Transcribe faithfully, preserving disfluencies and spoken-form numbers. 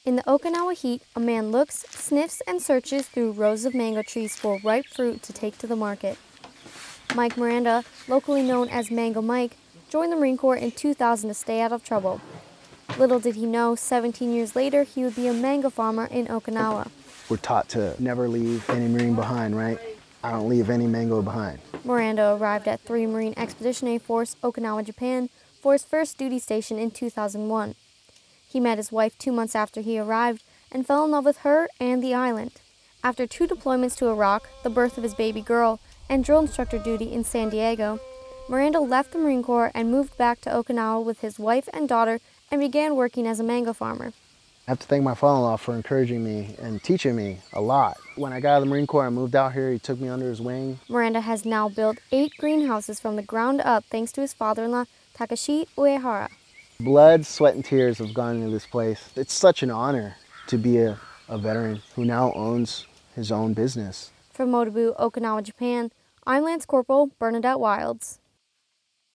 In the Okinawa heat, a man looks, sniffs, and searches through rows of mango trees for ripe fruit to take to the market. Mike Miranda, locally known as Mango Mike, joined the Marine Corps in two thousand to stay out of trouble. Little did he know, seventeen years later, he would be a mango farmer in Okinawa. We're taught to never leave any Marine behind, right? I don't leave any mango behind. Miranda arrived at three Marine Expeditionary Force, Okinawa, Japan, for his first duty station in two thousand one. He met his wife two months after he arrived and fell in love with her and the island. After two deployments to Iraq, the birth of his baby girl, and drill instructor duty in San Diego, Miranda left the Marine Corps and moved back to Okinawa with his wife and daughter and began working as a mango farmer. I have to thank my father-in-law for encouraging me and teaching me a lot. When I got out of the Marine Corps and moved out here, he took me under his wing. Miranda has now built eight greenhouses from the ground up thanks to his father-in-law, Takashi Uehara. Blood, sweat, and tears have gone into this place. It's such an honor to be a, a veteran who now owns his own business. From Motobu, Okinawa, Japan, I'm Lance Corporal Bernadette Wilds.